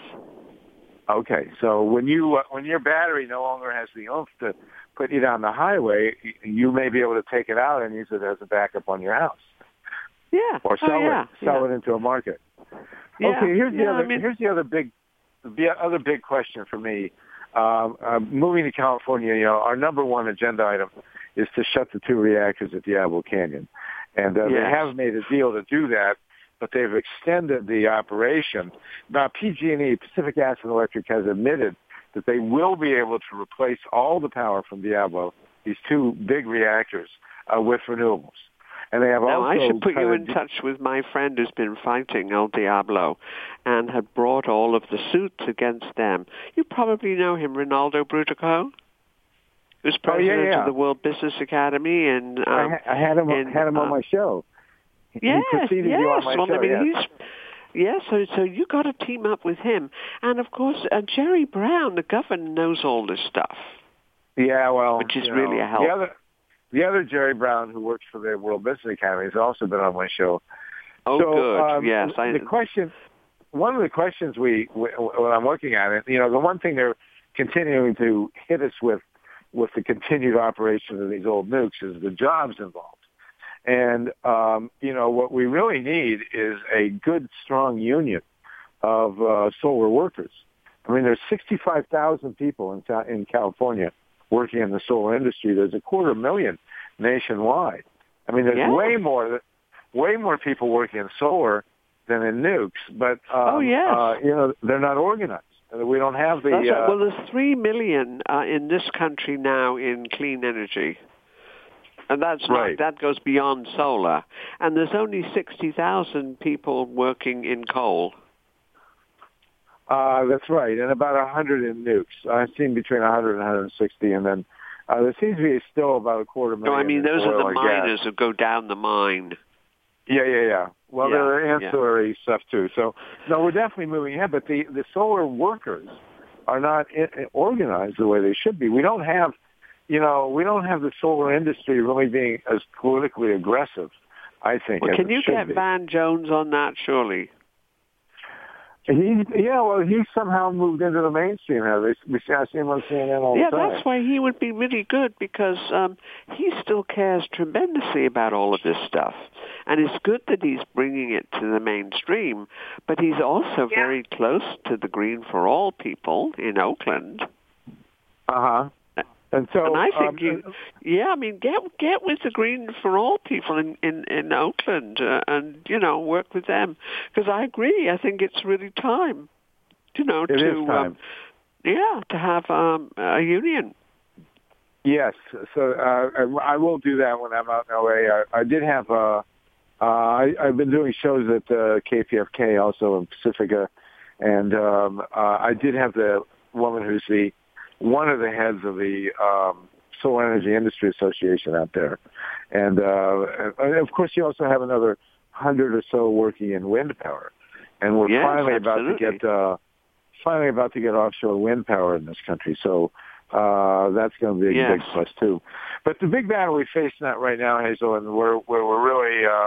Okay. So when you uh, when your battery no longer has the oomph to put you down the highway, y- you may be able to take it out and use it as a backup on your house. Yeah. Or sell oh, yeah. it sell yeah. it into a market. Yeah. Okay, here's the yeah, other I mean, here's the other big the other big question for me. Um, uh, moving to California, you know, our number one agenda item is to shut the two reactors at Diablo Canyon, and uh, Yes. they have made a deal to do that, but they've extended the operation. Now, P G and E, Pacific Gas and Electric, has admitted that they will be able to replace all the power from Diablo, these two big reactors, uh, with renewables. And they have now, also I should put you kinda in de- touch with my friend who's been fighting El Diablo and had brought all of the suits against them. You probably know him, Ronaldo Brutico, who's Oh, yeah, president yeah. of the World Business Academy. And um, I, ha- I had him in, had him on um, my show. He Yes, preceded yes. you on my well, show, I mean, yes. he's yeah. So, so you got to team up with him, and of course, uh, Jerry Brown, the governor, knows all this stuff. Yeah, well, Which is you really know, a help. The other, the other Jerry Brown, who works for the World Business Academy, has also been on my show. Oh, so, good. Um, yes, I. The question, one of the questions we, we, when I'm looking at it, you know, the one thing they're continuing to hit us with, with the continued operation of these old nukes, is the jobs involved. And, um, you know, what we really need is a good, strong union of uh, solar workers. I mean, there's sixty-five thousand people in, in California working in the solar industry. There's a quarter million nationwide. I mean, there's Yeah. way more, way more people working in solar than in nukes. But, um, Oh, yes. uh, you know, they're not organized. We don't have the... That's right. Uh, Well, there's three million uh, in this country now in clean energy. And that's not, Right. that goes beyond solar. And there's only sixty thousand people working in coal. Uh, that's right, and about one hundred in nukes. I've seen between one hundred and one hundred sixty, and then uh, there seems to be still about a quarter million. No, I mean, in those are oil the and miners gas. who go down the mine. Yeah, yeah, yeah. Well, Yeah, there are yeah. ancillary stuff too. So, no, we're definitely moving ahead, but the, the solar workers are not I- organized the way they should be. We don't have, you know, we don't have the solar industry really being as politically aggressive, I think. Well, as can it you should get be. Van Jones on that, surely? He, yeah, well, he's somehow moved into the mainstream now. They, we see, I see him on C N N all Yeah, the time. that's why he would be really good, because um, he still cares tremendously about all of this stuff. And it's good that he's bringing it to the mainstream, but he's also Yeah. very close to the Green for All people in Oakland. Uh-huh. And so, and I think um, you, yeah, I mean, get get with the Green for All people in in, in Oakland, uh, and you know, work with them, because I agree. I think it's really time, you know, It to is time. Um, yeah, to have um, a union. yes, so uh, I, I will do that when I'm out in L A. I, I did have, uh, uh, I, I've been doing shows at uh, K P F K also in Pacifica, and um, uh, I did have the woman who's the one of the heads of the um, Solar Energy Industry Association out there. And, uh, and of course, you also have another hundred or so working in wind power. And we're Yes, finally about absolutely. to get uh, finally about to get offshore wind power in this country. So Uh, that's going to be a Yes. big plus too. But the big battle we face not right now, Hazel, and where where we're really uh,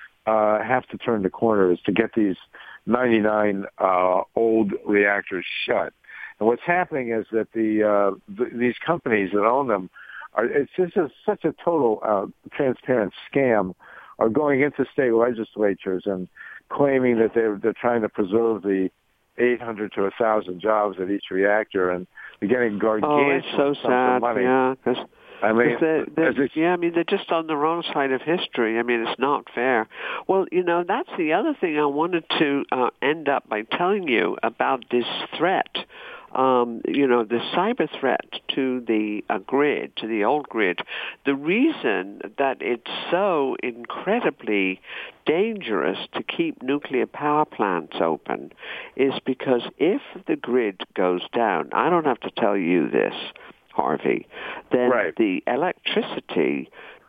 uh, have to turn the corner is to get these ninety-nine uh, old reactors shut. And what's happening is that the, uh, the these companies that own them are it's just a, such a total uh, transparent scam. Are going into state legislatures and claiming that they're they're trying to preserve the eight hundred to one thousand jobs at each reactor, and they're getting gargantuan Oh, it's so sums of sad. money. Yeah, because I mean, they're, they're, as it's- yeah, I mean they're just on the wrong side of history. I mean, it's not fair. Well, you know, that's the other thing I wanted to uh, end up by telling you about this threat. Um, you know, the cyber threat to the uh, grid, to the old grid. The reason that it's so incredibly dangerous to keep nuclear power plants open is because if the grid goes down, I don't have to tell you this, Harvey, then Right. the electricity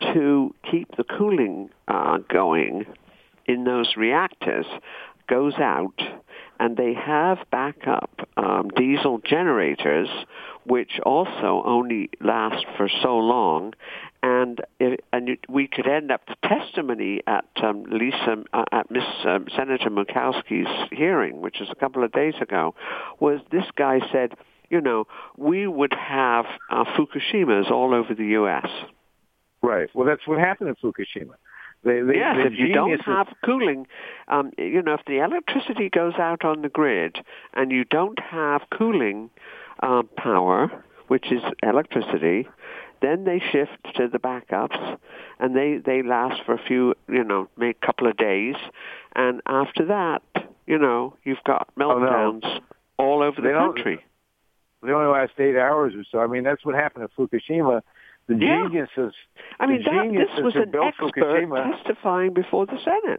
to keep the cooling uh, going in those reactors goes out, and they have backup um, diesel generators, which also only last for so long. And it, and it, we could end up the testimony at um, Lisa uh, at Miss um, Senator Murkowski's hearing, which was a couple of days ago, was this guy said, you know, we would have uh, Fukushimas all over the U S. Right. Well, that's what happened at Fukushima. They, they, yes, the if you don't geniuses- have cooling, um, you know, if the electricity goes out on the grid and you don't have cooling uh, power, which is electricity, then they shift to the backups, and they, they last for a few, you know, maybe a couple of days, and after that, you know, you've got meltdowns Oh, no. all over They the don't- country. They only last eight hours or so. I mean, that's what happened at Fukushima. The Yeah. geniuses. I mean, the that, geniuses this was who an built expert Fukushima. testifying before the Senate.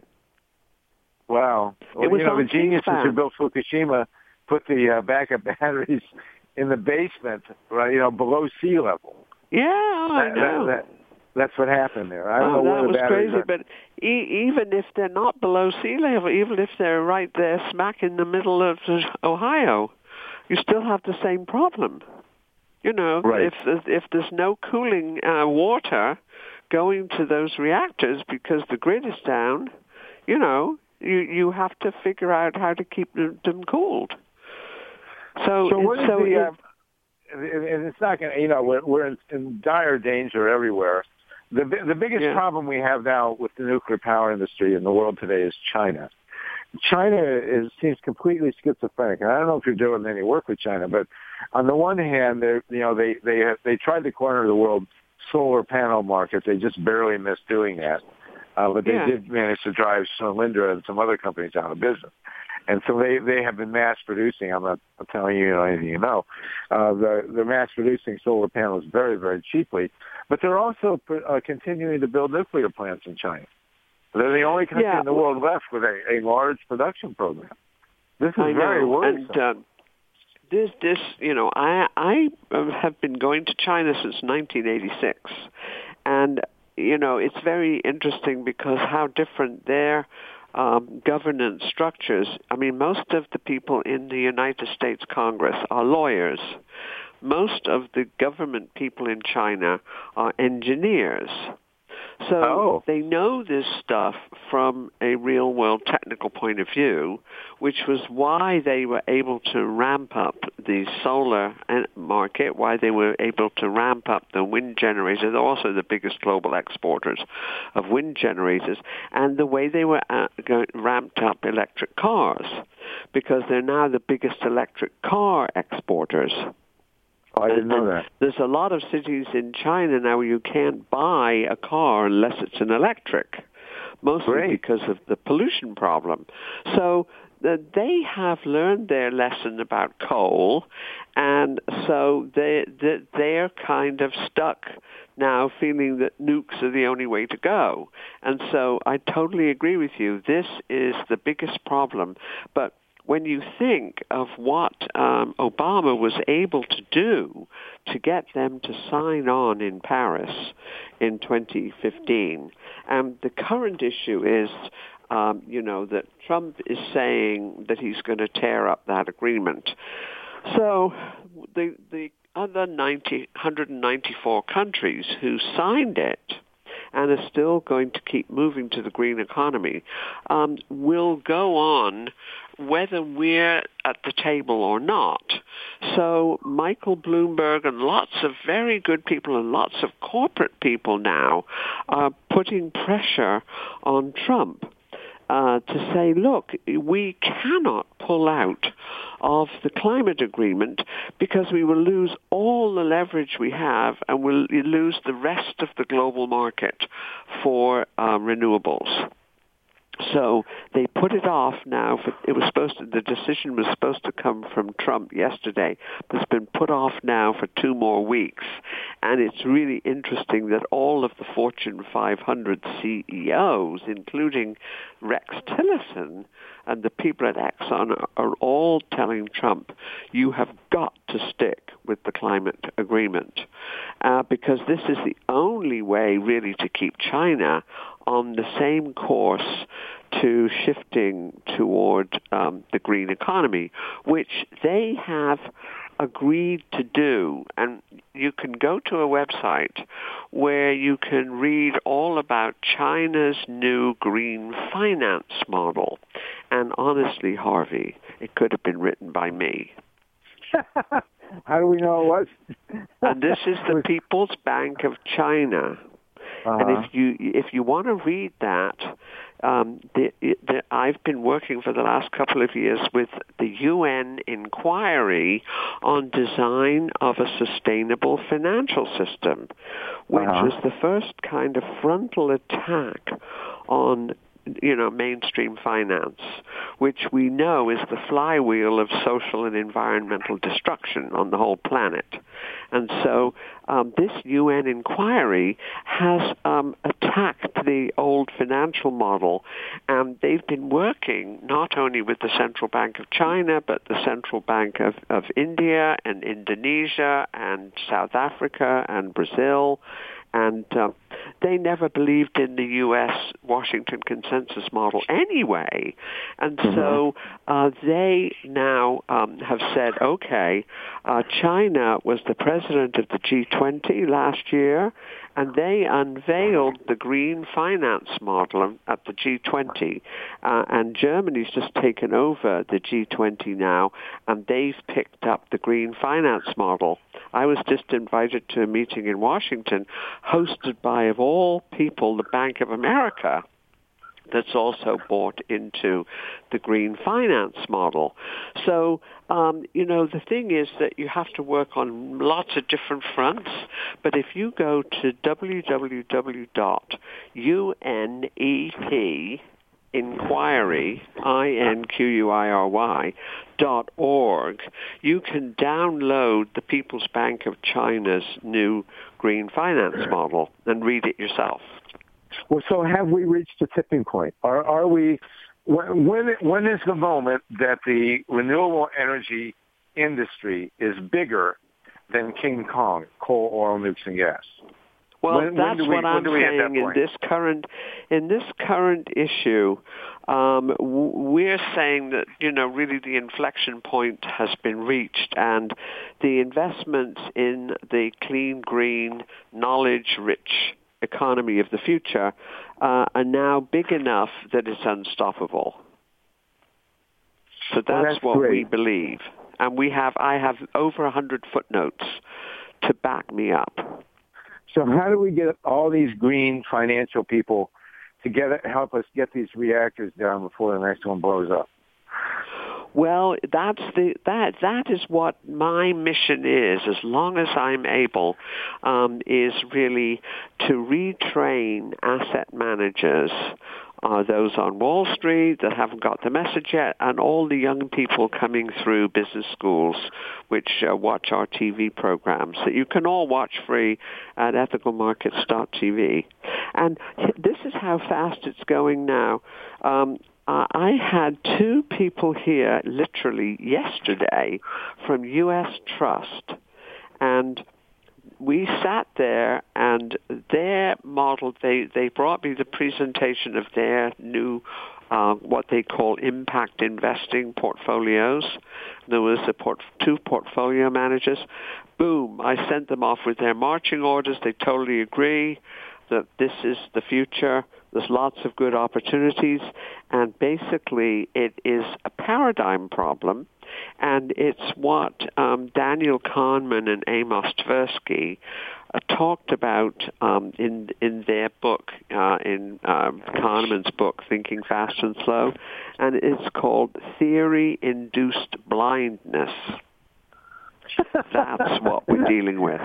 Wow. Well, It was you know, on the geniuses who C-SPAN. built Fukushima put the uh, backup batteries in the basement, right? You know, below sea level. Yeah, I That- know. that- that- that's what happened there. I don't Oh, know where that the was batteries crazy. are. But e- even if they're not below sea level, even if they're right there smack in the middle of uh, Ohio, you still have the same problem. You know, Right. if if there's no cooling uh, water going to those reactors because the grid is down, you know, you you have to figure out how to keep them, them cooled. So, So what is so the? it- Um, and and it's not going to. You know, we're, we're in, in dire danger everywhere. The bi- the biggest Yeah. problem we have now with the nuclear power industry in the world today is China. China is seems completely schizophrenic, and I don't know if you're doing any work with China, but on the one hand, they you know they they have, they tried to corner the world solar panel market. They just barely missed doing that, uh, but they Yeah. did manage to drive Solyndra and some other companies out of business. And so they, they have been mass producing. I'm not telling you, you know anything you know. Uh, they're, they're mass producing solar panels very, very cheaply. But they're also uh, continuing to build nuclear plants in China. They're the only country Yeah. in the world left with a, a large production program. This is I very know. worrisome. And um, this, this, you know, I I have been going to China since nineteen eighty-six, and you know, it's very interesting because how different their um, governance structures. I mean, most of the people in the United States Congress are lawyers. Most of the government people in China are engineers. So Oh. they know this stuff from a real-world technical point of view, which was why they were able to ramp up the solar market, why they were able to ramp up the wind generators. They're also the biggest global exporters of wind generators, and the way they were uh, go- ramped up electric cars, because they're now the biggest electric car exporters. Oh, I didn't know And that. There's a lot of cities in China now where you can't buy a car unless it's an electric, mostly Great. because of the pollution problem. So the, they have learned their lesson about coal, and so they, they, they're kind of stuck now feeling that nukes are the only way to go. And so I totally agree with you. This is the biggest problem. But when you think of what um, Obama was able to do to get them to sign on in Paris in twenty fifteen, and the current issue is, um, you know, that Trump is saying that he's going to tear up that agreement. So the the other ninety, one hundred ninety-four countries who signed it and are still going to keep moving to the green economy, um, will go on whether we're at the table or not. So Michael Bloomberg and lots of very good people and lots of corporate people now are putting pressure on Trump uh, to say, look, we cannot pull out of the climate agreement because we will lose all the leverage we have and we'll lose the rest of the global market for uh, renewables. So they put it off now. For, it was supposed to, the decision was supposed to come from Trump yesterday, but it's been put off now for two more weeks. And it's really interesting that all of the Fortune five hundred C E Os, including Rex Tillerson and the people at Exxon, are, are all telling Trump, you have got to stick with the climate agreement, uh, because this is the only way really to keep China on the same course to shifting toward um, the green economy, which they have agreed to do. And you can go to a website where you can read all about China's new green finance model. And honestly, Harvey, it could have been written by me. How do we know it was? And this is the People's Bank of China. Uh-huh. And if you if you want to read that, um, the, the, I've been working for the last couple of years with the U N inquiry on design of a sustainable financial system, which uh-huh. was the first kind of frontal attack on, you know, mainstream finance, which we know is the flywheel of social and environmental destruction on the whole planet. And so um, this U N inquiry has um, attacked the old financial model, and they've been working not only with the Central Bank of China, but the Central Bank of, of India and Indonesia and South Africa and Brazil. And uh, they never believed in the U S Washington consensus model anyway. And mm-hmm. so uh, they now um, have said, okay, uh, China was the president of the G twenty last year, and they unveiled the green finance model at the G twenty. Uh, and Germany's just taken over the G twenty now, and they've picked up the green finance model. I was just invited to a meeting in Washington hosted by, of all people, the Bank of America, that's also bought into the green finance model. So, um, you know, the thing is that you have to work on lots of different fronts, but if you go to w w w dot u n e p inquiry, I N Q U I R Y, dot org, you can download the People's Bank of China's new green finance model and read it yourself. Well, so have we reached a tipping point? Are, are we, when, when is the moment that the renewable energy industry is bigger than King Kong, coal, oil, nukes, and gas? Well, when, that's when we, what I'm saying in this current in this current issue. Um, we're saying that, you know, really the inflection point has been reached, and the investments in the clean, green, knowledge-rich economy of the future uh, are now big enough that it's unstoppable. So that's, well, that's what great. we believe, and we have. I have over a hundred footnotes to back me up. So how do we get all these green financial people to get help us get these reactors down before the next one blows up? Well, that's the that that is what my mission is, as long as I'm able, um, is really to retrain asset managers, uh, those on Wall Street that haven't got the message yet, and all the young people coming through business schools which uh, watch our T V programs that you can all watch free at ethical markets dot t v. And this is how fast it's going now. Um, Uh, I had two people here literally yesterday from U S Trust, and we sat there, and their model, they, they brought me the presentation of their new uh, what they call impact investing portfolios. There was a port- two portfolio managers. Boom, I sent them off with their marching orders. They totally agree that this is the future. There's lots of good opportunities. And basically, it is a paradigm problem. And it's what um, Daniel Kahneman and Amos Tversky uh, talked about um, in in their book, uh, in uh, Kahneman's book, Thinking Fast and Slow, and it's called Theory-Induced Blindness. That's what we're dealing with.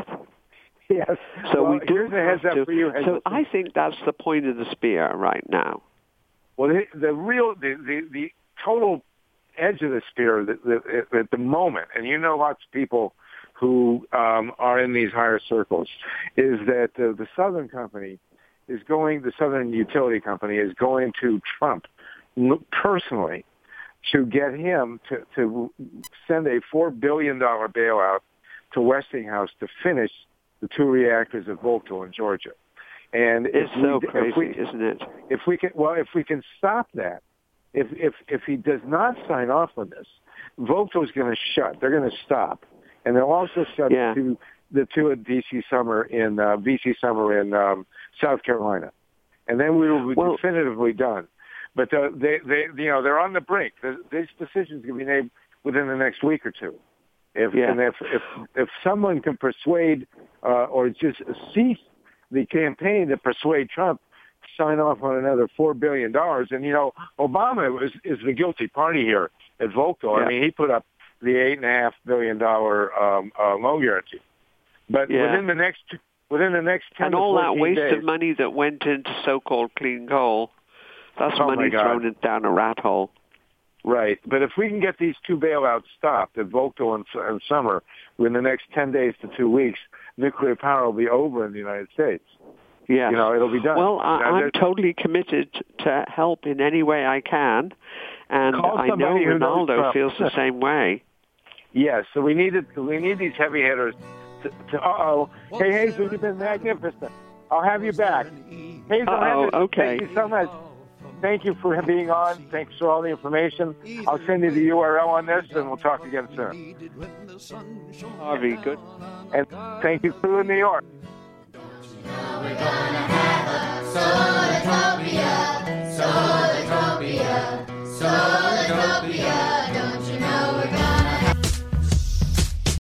Yes. So well, we do here's a heads up to, for you. So I think that's the point of the spear right now. Well, the, the real, the, the, the total edge of the spear the, the, at the moment, and you know lots of people who um, are in these higher circles, is that uh, the Southern Company is going, the Southern Utility Company is going to Trump personally to get him to, to send a four billion dollars bailout to Westinghouse to finish the two reactors at Vogtle in Georgia. And it's if so we, crazy, if we, isn't it? If we can, well, if we can stop that, if if if he does not sign off on this, Vogtle is going to shut. They're going to stop, and they'll also shut yeah. the two the two at V C Summer in uh, V C Summer in um, South Carolina, and then we will be well, definitively done. But uh, they they you know they're on the brink. These decisions can be made within the next week or two. If yeah. and if if if someone can persuade uh, or just cease the campaign to persuade Trump to sign off on another four billion dollars, and you know Obama was is the guilty party here at Vogtle. Yeah. I mean, he put up the eight and a half billion dollar um, uh, loan guarantee, but yeah. within the next within the next ten and to all that waste days, of money that went into so-called clean coal, that's oh money thrown in, down a rat hole. Right, but if we can get these two bailouts stopped at Vogtle and, and Summer within the next ten days to two weeks, nuclear power will be over in the United States. Yeah, you know, it'll be done. Well, I, now, I'm totally committed to help in any way I can, and I know Ronaldo feels the same way. Yes, so we need it, we need these heavy hitters. To, to, uh-oh. Hey, Hazel, you've been magnificent. I'll have you back. Hazel, oh, okay. Thank you so much. Thank you for being on. Thanks for all the information. I'll send you the U R L on this, and we'll talk again soon. Harvey, good. And thank you for New York. We're gonna have a Solartopia, Solartopia, Solartopia.